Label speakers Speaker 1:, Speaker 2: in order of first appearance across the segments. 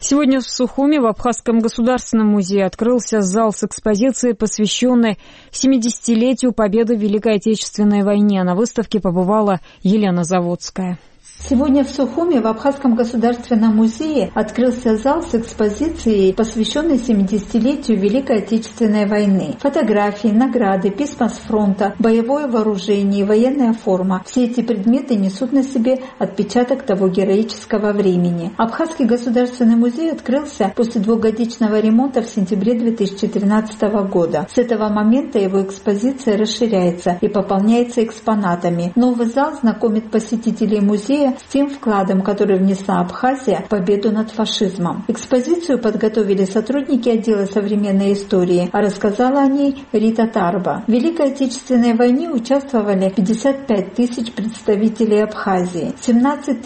Speaker 1: Сегодня в Сухуми в Абхазском государственном музее открылся зал с экспозицией, посвященной 70-летию победы в Великой Отечественной войне. На выставке побывала Елена Заводская.
Speaker 2: Сегодня в Сухуми в Абхазском государственном музее открылся зал с экспозицией, посвященной 70-летию Великой Отечественной войны. Фотографии, награды, письма с фронта, боевое вооружение и военная форма. Все эти предметы несут на себе отпечаток того героического времени. Абхазский государственный музей открылся после двухгодичного ремонта в сентябре 2013 года. С этого момента его экспозиция расширяется и пополняется экспонатами. Новый зал знакомит посетителей музея с тем вкладом, который внесла Абхазия в победу над фашизмом. Экспозицию подготовили сотрудники отдела современной истории, а рассказала о ней Рита Тарба. В Великой Отечественной войне участвовали 55 тысяч представителей Абхазии. 17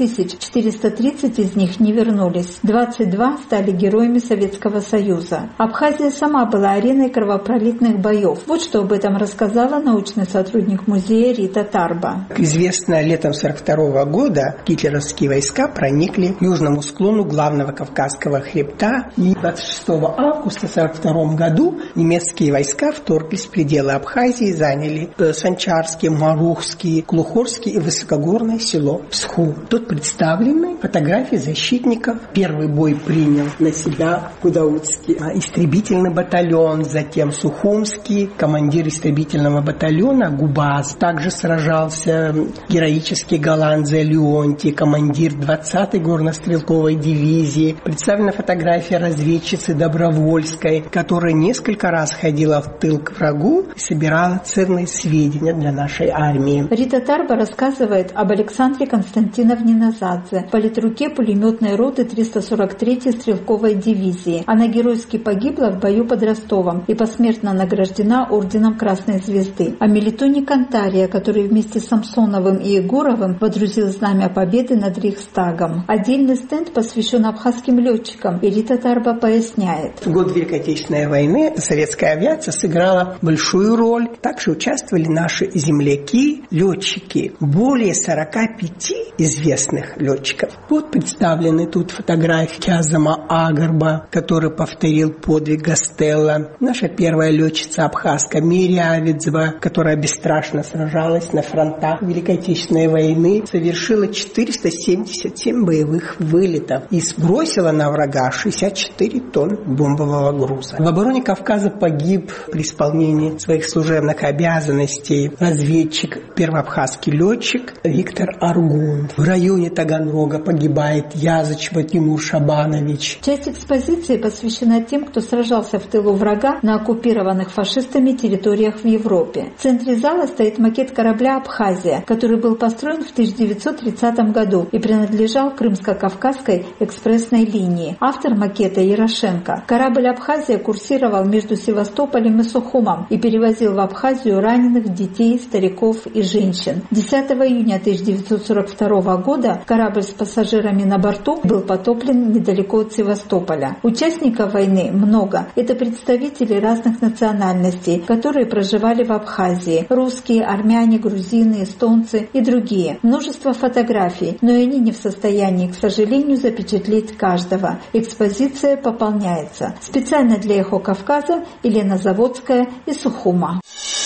Speaker 2: 430 из них не вернулись. 22 стали героями Советского Союза. Абхазия сама была ареной кровопролитных боев. Вот что об этом рассказала научный сотрудник музея Рита Тарба.
Speaker 3: Известно, летом 1942 года гитлеровские войска проникли к южному склону главного Кавказского хребта. И 26 августа 1942 году немецкие войска вторглись в пределы Абхазии, заняли Санчарские, Марухские, Клухорские и высокогорное село Псху. Тут представлены фотографии защитников. Первый бой принял на себя Гудаутский истребительный батальон, затем Сухумский, командир истребительного батальона Губаз. Также сражался героический Галандзе Леонтий, командир 20-й горнострелковой дивизии. Представлена фотография разведчицы Добровольской, которая несколько раз ходила в тыл к врагу и собирала ценные сведения для нашей армии.
Speaker 2: Рита Тарба рассказывает об Александре Константиновне Назадзе, политруке пулеметной роты 343-й стрелковой дивизии. Она геройски погибла в бою под Ростовом и посмертно награждена орденом Красной Звезды. О Мелитоне Кантария, который вместе с Самсоновым и Егоровым водрузил знамя победы над Рейхстагом. Отдельный стенд посвящен абхазским летчикам, и Рита Тарба поясняет.
Speaker 3: В год Великой Отечественной войны советская авиация сыграла большую роль. Также участвовали наши земляки, летчики. Более 45 известных летчиков. Вот представлены тут фотографии Кязама Агарба, который повторил подвиг Гастелла. Наша первая летчица абхазка Мирия Авидзева, которая бесстрашно сражалась на фронтах Великой Отечественной войны, совершила 477 боевых вылетов и сбросила на врага 64 тонн бомбового груза. В обороне Кавказа погиб при исполнении своих служебных обязанностей разведчик, первоабхазский летчик Виктор Аргун. В районе Таганрога погибает Язычева Тимур Шабанович.
Speaker 2: Часть экспозиции посвящена тем, кто сражался в тылу врага на оккупированных фашистами территориях в Европе. В центре зала стоит макет корабля «Абхазия», который был построен в 1930 году и принадлежал Крымско-Кавказской экспрессной линии. Автор макета Ярошенко. Корабль «Абхазия» курсировал между Севастополем и Сухумом и перевозил в Абхазию раненых, детей, стариков и женщин. 10 июня 1942 года корабль с пассажирами на борту был потоплен недалеко от Севастополя. Участников войны много. Это представители разных национальностей, которые проживали в Абхазии. Русские, армяне, грузины, эстонцы и другие. Множество фотографий, но и они не в состоянии, к сожалению, запечатлеть каждого. Экспозиция пополняется. Специально для «Эхо Кавказа» Елена Заводская из Сухума.